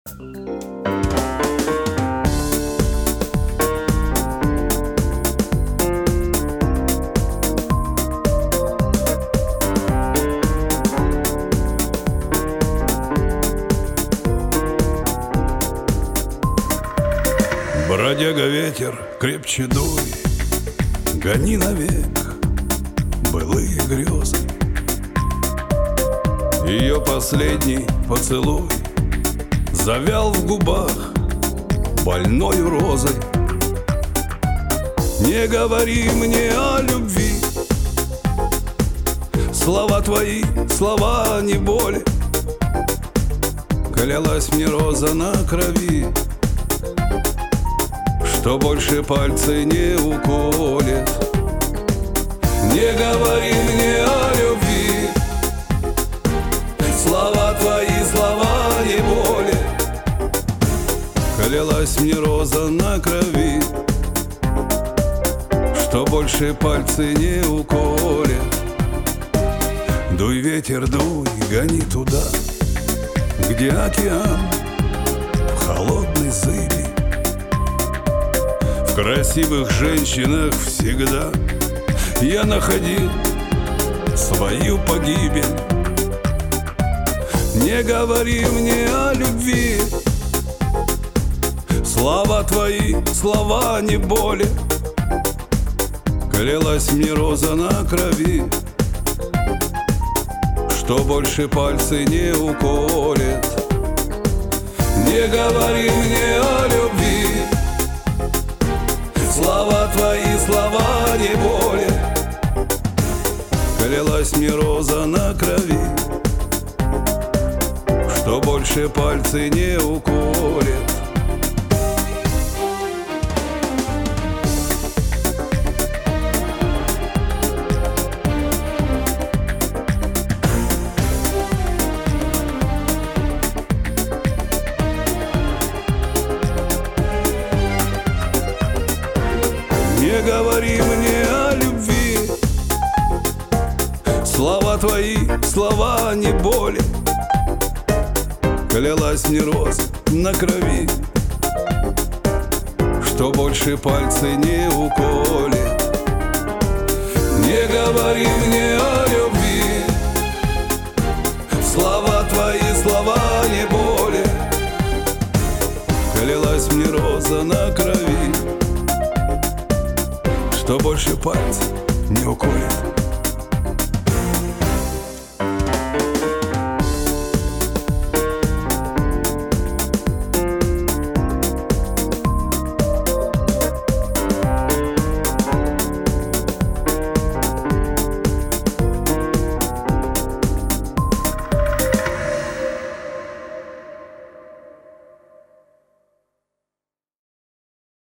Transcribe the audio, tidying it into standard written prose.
Бродяга ветер, крепче дуй, гони навек былые грезы. Ее последний поцелуй завял в губах больною розой. Не говори мне о любви, слова твои, слова не боли. Клялась мне роза на крови, что больше пальцы не уколет. Не говори мне о любви, слова твои, слова не боли. Клялась мне роза на крови, что больше пальцы не уколет. Дуй, ветер, дуй, гони туда, где океан в холодной зыби. В красивых женщинах всегда я находил свою погибель. Не говори мне о любви, слова твои, слова не боли. Клялась мне роза на крови, что больше пальцы не уколет. Не говори мне о любви, слова твои, слова не боли. Клялась мне роза на крови, что больше пальцы не уколет. Не говори мне о любви, слова твои, слова не боли. Клялась мне роза на крови, что больше пальцы не уколет. Не говори мне о любви, слова твои, слова не боли. Клялась мне роза на крови, что больше пальцев не уколет.